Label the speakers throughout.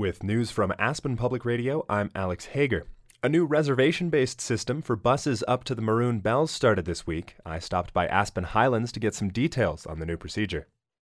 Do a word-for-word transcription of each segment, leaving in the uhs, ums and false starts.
Speaker 1: With news from Aspen Public Radio, I'm Alex Hager. A new reservation-based system for buses up to the Maroon Bells started this week. I stopped by Aspen Highlands to get some details on the new procedure.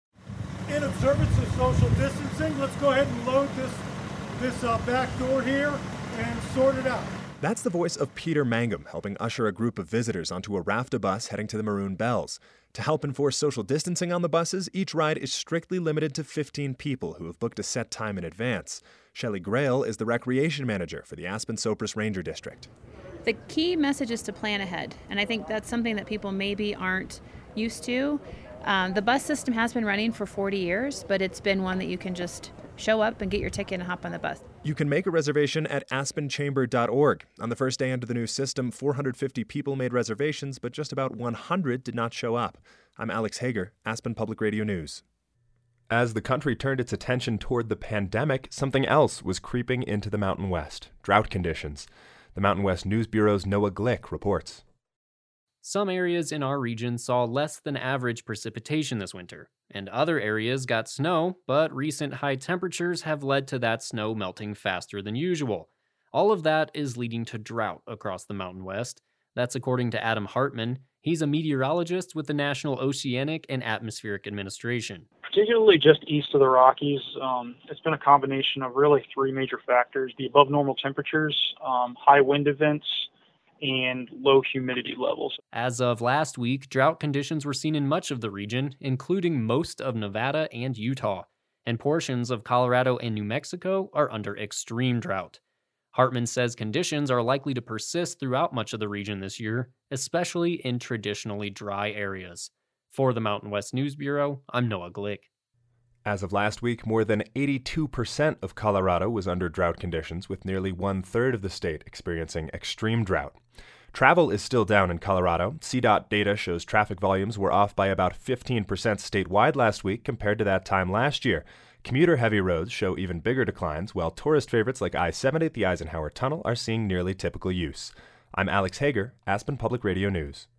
Speaker 2: In observance of social distancing, let's go ahead and load this, this uh, back door here and sort it out.
Speaker 1: That's the voice of Peter Mangum, helping usher a group of visitors onto a RAFTA bus heading to the Maroon Bells. To help enforce social distancing on the buses, each ride is strictly limited to fifteen people who have booked a set time in advance. Shelley Grail is the recreation manager for the Aspen-Sopris Ranger District.
Speaker 3: The key message is to plan ahead, and I think that's something that people maybe aren't used to. Um, the bus system has been running for forty years, but it's been one that you can just show up and get your ticket and hop on the bus.
Speaker 1: You can make a reservation at aspen chamber dot org. On the first day under the new system, four hundred fifty people made reservations, but just about one hundred did not show up. I'm Alex Hager, Aspen Public Radio News. As the country turned its attention toward the pandemic, something else was creeping into the Mountain West: drought conditions. The Mountain West News Bureau's Noah Glick reports.
Speaker 4: Some areas in our region saw less than average precipitation this winter, and other areas got snow, but recent high temperatures have led to that snow melting faster than usual. All of that is leading to drought across the Mountain West. That's according to Adam Hartman. He's a meteorologist with the National Oceanic and Atmospheric Administration.
Speaker 5: Particularly just east of the Rockies, um, it's been a combination of really three major factors: the above normal temperatures, um, high wind events, and low humidity levels.
Speaker 4: As of last week, drought conditions were seen in much of the region, including most of Nevada and Utah, and portions of Colorado and New Mexico are under extreme drought. Hartman says conditions are likely to persist throughout much of the region this year, especially in traditionally dry areas. For the Mountain West News Bureau, I'm Noah Glick.
Speaker 1: As of last week, more than eighty-two percent of Colorado was under drought conditions, with nearly one-third of the state experiencing extreme drought. Travel is still down in Colorado. C DOT data shows traffic volumes were off by about fifteen percent statewide last week compared to that time last year. Commuter-heavy roads show even bigger declines, while tourist favorites like I seventy at the Eisenhower Tunnel are seeing nearly typical use. I'm Alex Hager, Aspen Public Radio News.